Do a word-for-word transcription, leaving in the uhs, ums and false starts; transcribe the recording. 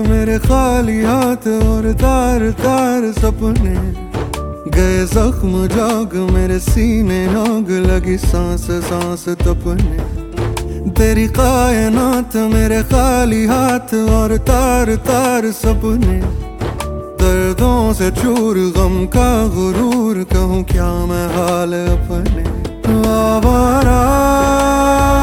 मेरे खाली हाथ और तार तार सपने गए जख्म जाग मेरे सीने आग लगी सांस सांस तपने। तेरी कायनात मेरे खाली हाथ और तार तार सपने दर्दों से चूर गम का गुरूर कहूँ क्या मैं हाल अपने। आवारा